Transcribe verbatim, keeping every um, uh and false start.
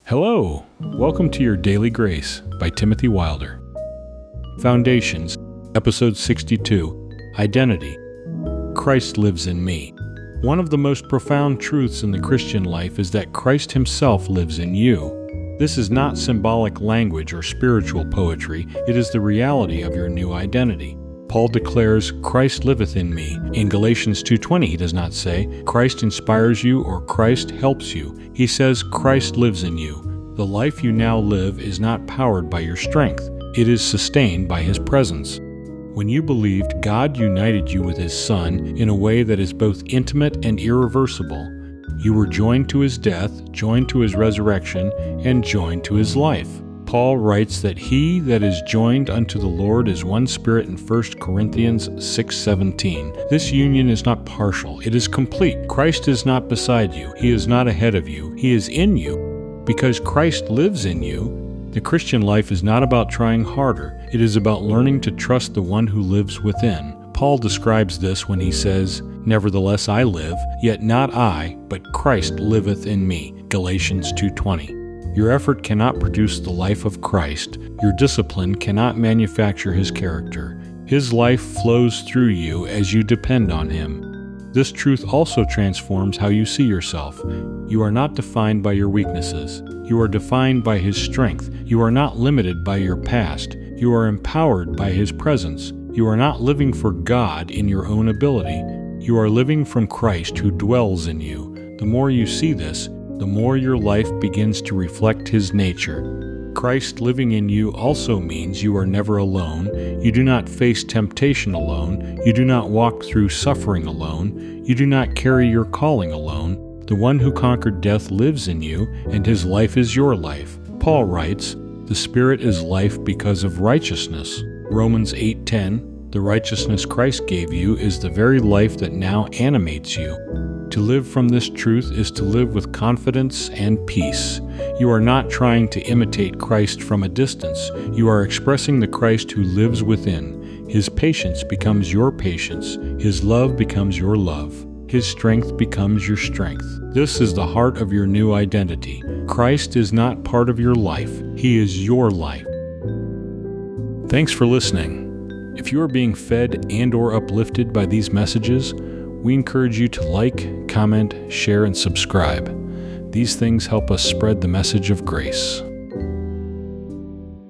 Hello, welcome to your Daily Grace by Timothy Wilder. Foundations, Episode sixty-two, Identity. Christ lives in me. One of the most profound truths in the Christian life is that Christ himself lives in you. This is not symbolic language or spiritual poetry, it is the reality of your new identity. Paul declares, Christ liveth in me. In Galatians two twenty, he does not say, Christ inspires you or Christ helps you. He says, Christ lives in you. The life you now live is not powered by your strength. It is sustained by his presence. When you believed, God united you with his Son in a way that is both intimate and irreversible. You were joined to his death, joined to his resurrection, and joined to his life. Paul writes that he that is joined unto the Lord is one spirit in First Corinthians six seventeen. This union is not partial, it is complete. Christ is not beside you, he is not ahead of you, he is in you. Because Christ lives in you, the Christian life is not about trying harder, it is about learning to trust the one who lives within. Paul describes this when he says, Nevertheless I live, yet not I, but Christ liveth in me. Galatians two twenty. Your effort cannot produce the life of Christ. Your discipline cannot manufacture his character. His life flows through you as you depend on him. This truth also transforms how you see yourself. You are not defined by your weaknesses. You are defined by his strength. You are not limited by your past. You are empowered by his presence. You are not living for God in your own ability. You are living from Christ who dwells in you. The more you see this, the more your life begins to reflect his nature. Christ living in you also means you are never alone, you do not face temptation alone, you do not walk through suffering alone, you do not carry your calling alone. The one who conquered death lives in you, and his life is your life. Paul writes, The Spirit is life because of righteousness. Romans eight ten, the righteousness Christ gave you is the very life that now animates you. To live from this truth is to live with confidence and peace. You are not trying to imitate Christ from a distance. You are expressing the Christ who lives within. His patience becomes your patience. His love becomes your love. His strength becomes your strength. This is the heart of your new identity. Christ is not part of your life. He is your life. Thanks for listening. If you are being fed and or uplifted by these messages, we encourage you to like, comment, share, and subscribe. These things help us spread the message of grace.